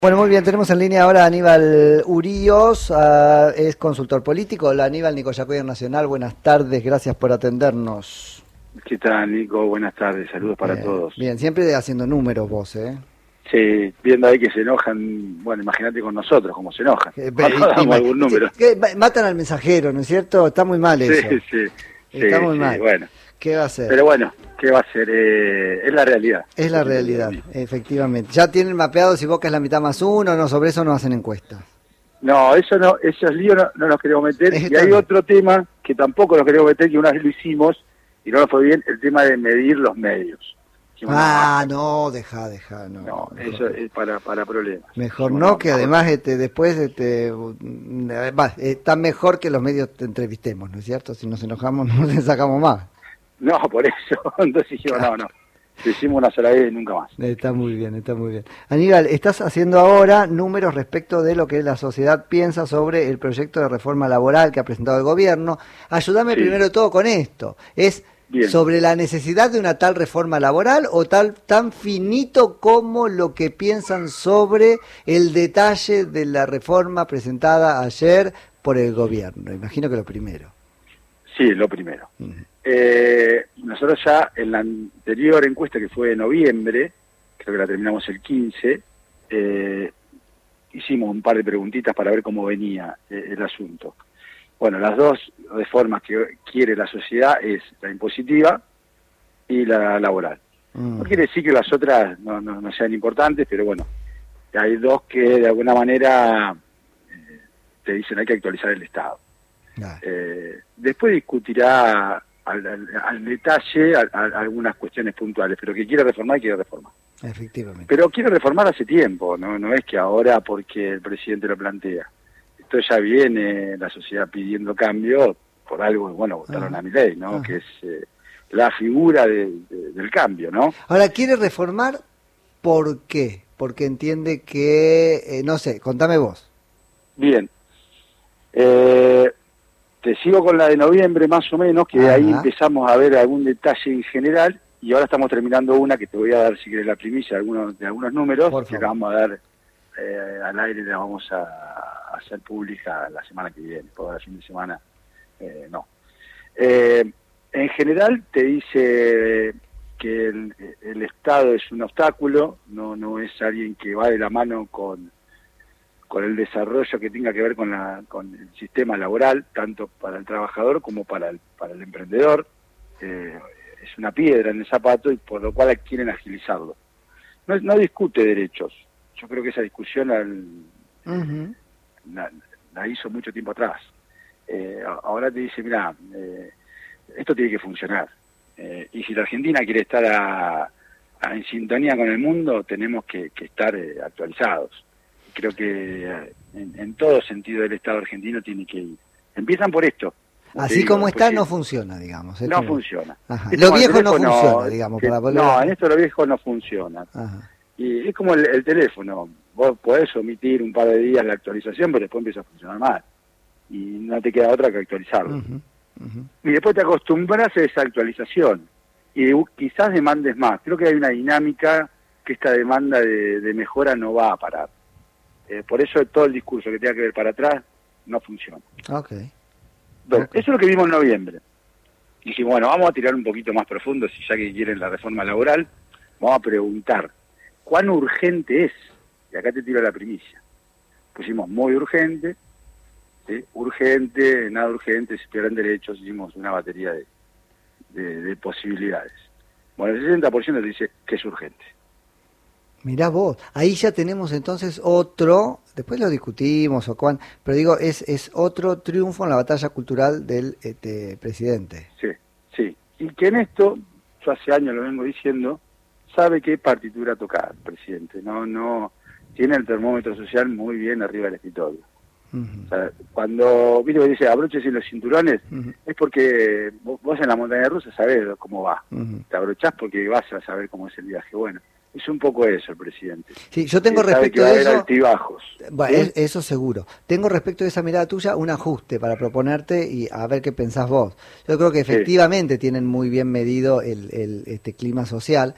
Bueno, muy bien, tenemos en línea ahora a Aníbal Uríos, es consultor político. Hola Aníbal, Nico Yacoyer Nacional, buenas tardes, gracias por atendernos. ¿Qué tal, Nico? Buenas tardes, saludos para todos. Bien, siempre haciendo números vos, ¿eh? Sí, viendo ahí que se enojan, bueno, imagínate con nosotros cómo se enojan, cuando damos algún número. Matan al mensajero, ¿no es cierto? Está muy mal eso. Sí, está muy mal. Bueno. ¿Qué va a hacer? Pero bueno, ¿qué va a hacer? Es la realidad. Es la realidad, efectivamente. ¿Ya tienen mapeado si Boca es la mitad más uno? No, sobre eso no hacen encuestas. No, esos líos no los queremos meter. Y hay otro tema que tampoco nos queremos meter, que una vez lo hicimos y no nos fue bien, el tema de medir los medios. No, deja. No, eso es para problemas. Mejor no, que además después está mejor que los medios te entrevistemos, ¿no es cierto? Si nos enojamos no le sacamos más. No, por eso, entonces dijimos, no, lo hicimos una sola vez y nunca más. Está muy bien. Aníbal, estás haciendo ahora números respecto de lo que la sociedad piensa sobre el proyecto de reforma laboral que ha presentado el gobierno. Ayúdame primero de todo con esto. ¿Es sobre la necesidad de una tal reforma laboral o tan finito como lo que piensan sobre el detalle de la reforma presentada ayer por el gobierno? Imagino que lo primero. Sí, lo primero. Nosotros ya en la anterior encuesta, que fue de noviembre, creo que la terminamos el 15, hicimos un par de preguntitas para ver cómo venía el asunto. Bueno, las dos reformas que quiere la sociedad es la impositiva y la laboral. No quiere decir que las otras no sean importantes, pero bueno, hay dos que de alguna manera te dicen hay que actualizar el Estado. Después discutirá al detalle algunas cuestiones puntuales, pero que quiere reformar, quiere reformar. Efectivamente. Pero quiere reformar hace tiempo, no es que ahora porque el presidente lo plantea. Esto ya viene la sociedad pidiendo cambio por algo, bueno, votaron a Milei, ¿no? Que es la figura del cambio, ¿no? Ahora, ¿quiere reformar por qué? Porque entiende que, no sé, contame vos. Bien. Te sigo con la de noviembre más o menos, que ahí empezamos a ver algún detalle en general, y ahora estamos terminando una que te voy a dar, si querés, la primicia de algunos números, que acabamos de dar al aire, la vamos a hacer pública la semana que viene, por el fin de semana, no. En general te dice que el Estado es un obstáculo, no es alguien que va de la mano con el desarrollo que tenga que ver con el sistema laboral, tanto para el trabajador como para el emprendedor. Es una piedra en el zapato y por lo cual quieren agilizarlo. No discute derechos. Yo creo que esa discusión la hizo mucho tiempo atrás. Ahora te dice, mira, esto tiene que funcionar. Y si la Argentina quiere estar en sintonía con el mundo, tenemos que estar actualizados. Creo que en todo sentido del Estado argentino tiene que ir. Empiezan por esto. Así como está, no funciona, digamos. No funciona. Lo viejo no funciona, digamos. No, en esto lo viejo no funciona. Y es como el teléfono. Vos podés omitir un par de días la actualización, pero después empieza a funcionar mal. Y no te queda otra que actualizarlo. Y después te acostumbras a esa actualización. Y quizás demandes más. Creo que hay una dinámica que esta demanda de mejora no va a parar. Por eso todo el discurso que tenga que ver para atrás no funciona. Bueno, eso es lo que vimos en noviembre. Dijimos, bueno, vamos a tirar un poquito más profundo, si ya que quieren la reforma laboral, vamos a preguntar, ¿cuán urgente es? Y acá te tiro la primicia. Pusimos muy urgente, ¿sí? Urgente, nada urgente, si pierden derechos, hicimos una batería de posibilidades. Bueno, el 60% te dice que es urgente. Mirá vos, ahí ya tenemos entonces otro, después lo discutimos pero digo, es otro triunfo en la batalla cultural del presidente. Sí, y que en esto, yo hace años lo vengo diciendo, sabe qué partitura tocar el presidente, no tiene el termómetro social muy bien arriba del escritorio. O sea, cuando viste que dice abroches y los cinturones, es porque vos en la montaña rusa sabés cómo va, te abrochás porque vas a saber cómo es el viaje. Bueno, es un poco eso el presidente. Sí, yo tengo respecto de eso, altibajos. Bueno, ¿sí? Eso seguro. Tengo respecto de esa mirada tuya un ajuste para proponerte y a ver qué pensás vos. Yo creo que efectivamente tienen muy bien medido el clima social,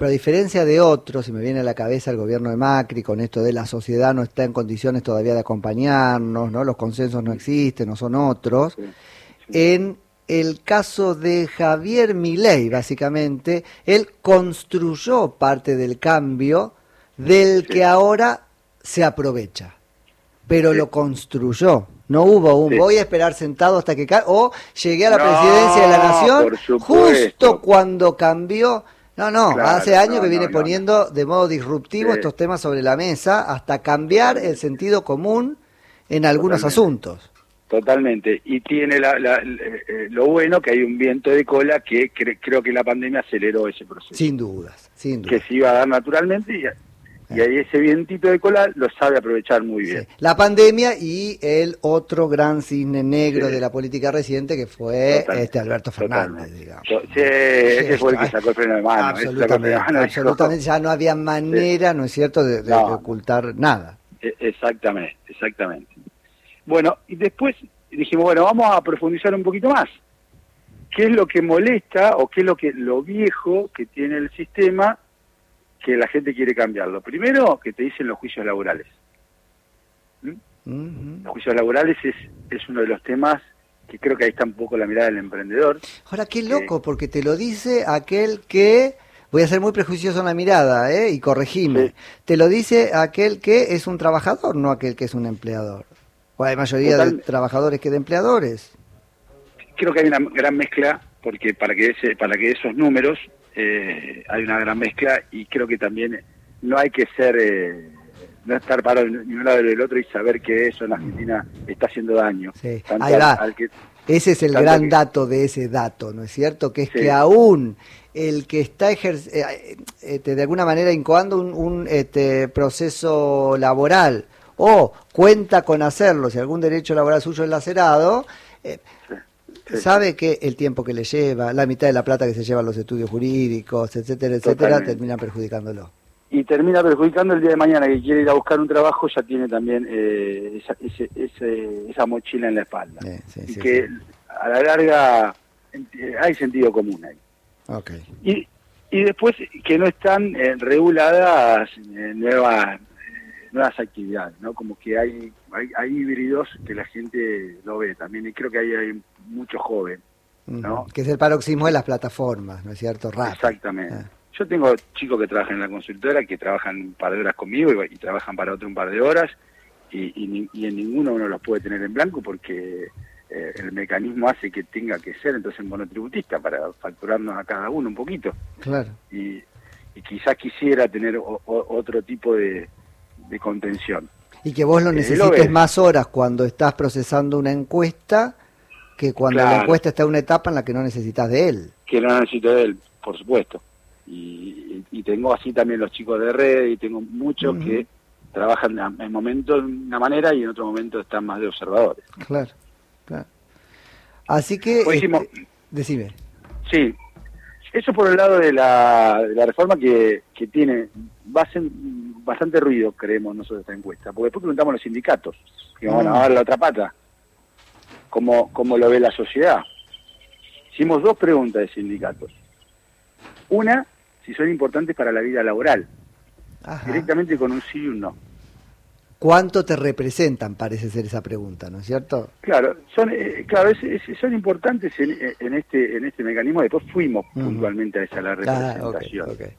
pero a diferencia de otros, y me viene a la cabeza el gobierno de Macri con esto de la sociedad no está en condiciones todavía de acompañarnos, ¿no? Los consensos no existen, no son otros. Sí, sí. En el caso de Javier Milei, básicamente, él construyó parte del cambio del que ahora se aprovecha, pero lo construyó. No hubo un voy a esperar sentado hasta que o llegué a la presidencia de la nación justo cuando cambió. No, claro, hace años que viene poniendo de modo disruptivo estos temas sobre la mesa hasta cambiar el sentido común en algunos asuntos. Totalmente, y tiene lo bueno que hay un viento de cola que creo que la pandemia aceleró ese proceso. Sin dudas. Que se iba a dar naturalmente y ahí ese vientito de cola lo sabe aprovechar muy bien. Sí. La pandemia y el otro gran cisne negro de la política reciente que fue Alberto Fernández, digamos. Ese fue el que sacó el freno de mano. Absolutamente, ya no había manera, ¿no es cierto?, de ocultar nada. Exactamente. Bueno, y después dijimos, bueno, vamos a profundizar un poquito más. ¿Qué es lo que molesta o qué es lo viejo que tiene el sistema que la gente quiere cambiarlo? Primero, que te dicen los juicios laborales. Los juicios laborales es uno de los temas que creo que ahí está un poco la mirada del emprendedor. Ahora, qué loco, porque te lo dice aquel que... Voy a ser muy prejuicioso en la mirada, y corregime. Sí. Te lo dice aquel que es un trabajador, no aquel que es un empleador. O hay mayoría de trabajadores que de empleadores. Creo que hay una gran mezcla, porque para que esos números hay una gran mezcla, y creo que también no hay que ser no estar parado ni un lado del otro y saber que eso en Argentina está haciendo daño. Sí. Ahí va. Ese es el gran dato de ese dato, ¿no es cierto? Que es que aún el que está de alguna manera incoando un proceso laboral o cuenta con hacerlo, si algún derecho laboral suyo es lacerado, sabe que el tiempo que le lleva, la mitad de la plata que se llevan los estudios jurídicos, etcétera, terminan perjudicándolo. Y termina perjudicando el día de mañana, que quiere ir a buscar un trabajo, ya tiene también esa mochila en la espalda. A la larga hay sentido común ahí. Okay. Y después que no están reguladas nuevas actividades, ¿no? Como que hay híbridos que la gente lo ve también, y creo que ahí hay mucho joven, ¿no? Que es el paroxismo de las plataformas, ¿no es cierto? Rappi. Exactamente. Yo tengo chicos que trabajan en la consultora, que trabajan un par de horas conmigo y trabajan para otro un par de horas, y en ninguno uno los puede tener en blanco porque el mecanismo hace que tenga que ser entonces monotributista para facturarnos a cada uno un poquito. Claro. Y quizás quisiera tener otro tipo de contención. Y que vos lo necesites más horas cuando estás procesando una encuesta que cuando la encuesta está en una etapa en la que no necesitas de él. Que no necesito de él, por supuesto. Y tengo así también los chicos de red, y tengo muchos que trabajan en momentos de una manera y en otro momento están más de observadores. Claro. Así que, decime. Sí, eso por el lado de la reforma que va a hacer bastante ruido, creemos nosotros, esta encuesta, porque después preguntamos a los sindicatos, que van a dar la otra pata, cómo lo ve la sociedad. Hicimos 2 preguntas de sindicatos. Una, si son importantes para la vida laboral, directamente con un sí y un no. ¿Cuánto te representan? Parece ser esa pregunta, ¿no es cierto? Claro, son importantes en este mecanismo. Después fuimos puntualmente a la representación. Okay.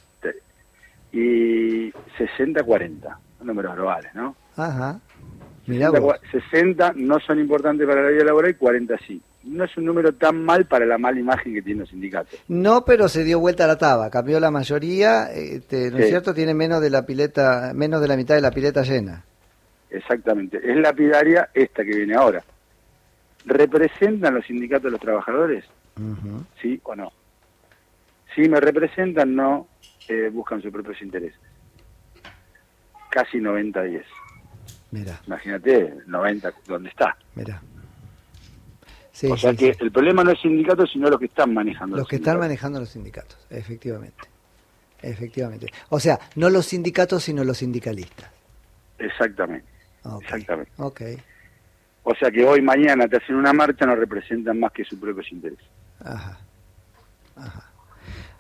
Y 60-40, números globales, ¿no? Mirá 60 no son importantes para la vida laboral y 40 sí. No es un número tan mal para la mala imagen que tienen los sindicatos. No, pero se dio vuelta la taba, cambió la mayoría, ¿no es cierto? Tiene menos de la mitad de la pileta llena. Exactamente, es lapidaria esta que viene ahora. ¿Representan los sindicatos a los trabajadores? ¿Sí o no? Si me representan, no, buscan sus propios intereses. Casi 90-10. Mira. Imagínate, 90, ¿dónde está? Mira. O sea que el problema no es sindicatos, sino los que están manejando los sindicatos. Están manejando los sindicatos, efectivamente. O sea, no los sindicatos, sino los sindicalistas. Exactamente. Exactamente. O sea que hoy, mañana te hacen una marcha, no representan más que sus propios intereses.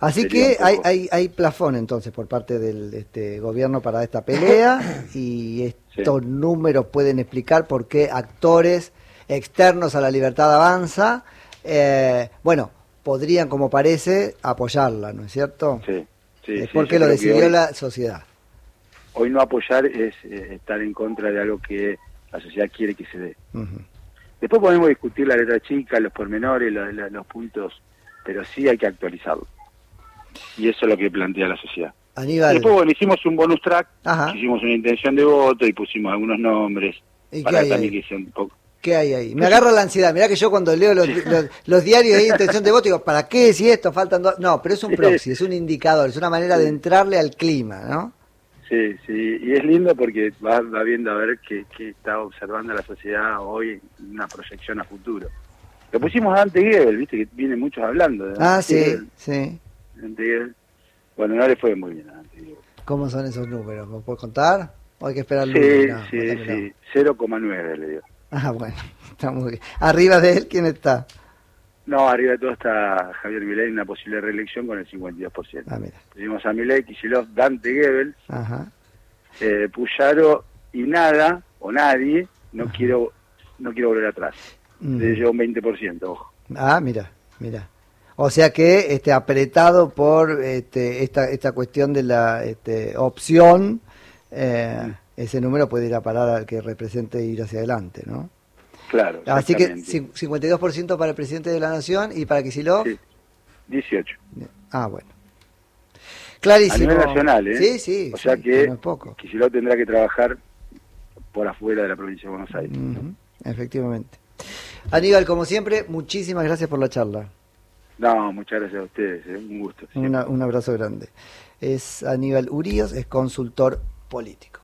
Así que hay plafón entonces por parte del gobierno para esta pelea y estos números pueden explicar por qué actores externos a la Libertad Avanza, podrían, como parece, apoyarla, ¿no es cierto? Sí. Es porque lo decidió la sociedad. Hoy no apoyar es estar en contra de algo que la sociedad quiere que se dé. Después podemos discutir la letra chica, los pormenores, los puntos, pero sí hay que actualizarlo. Y eso es lo que plantea la sociedad. Aníbal. Después, hicimos un bonus track, hicimos una intención de voto y pusimos algunos nombres. ¿Y para qué hay también ahí? que sea un poco... ¿Qué hay ahí? Me agarra la ansiedad. Mirá que yo cuando leo los diarios de intención de voto digo, ¿para qué si esto? Faltan dos... No, pero es un proxy, es un indicador, es una manera de entrarle al clima, ¿no? Sí, y es lindo porque va viendo a ver qué está observando la sociedad hoy en una proyección a futuro. Lo pusimos a Ante Gebel, viste que vienen muchos hablando de sí. Ante Gebel. Bueno, no le fue muy bien a Ante Gebel. ¿Cómo son esos números? ¿Me puedes contar? ¿O hay que esperar el lunes? Sí, 0,9 le dio. Bueno, está muy bien. ¿Arriba de él quién está? No, arriba de todo está Javier Milei en una posible reelección con el 52%. Mira. Pusimos a Milei, Kicillof, Dante Gebel, Puyaro y nada, o nadie, no quiero volver atrás. Le llevo un 20%, ojo. Mira. O sea que apretado por esta cuestión de la opción, ese número puede ir a parar al que represente ir hacia adelante, ¿no? Claro. Así que 52% para el presidente de la Nación y para Kicillof. Sí, 18. Bueno. Clarísimo. A nivel nacional, ¿eh? Sí. O sea que no es poco. Kicillof tendrá que trabajar por afuera de la provincia de Buenos Aires. Efectivamente. Aníbal, como siempre, muchísimas gracias por la charla. No, muchas gracias a ustedes, un gusto. Un abrazo grande. Es Aníbal Uríos, es consultor político.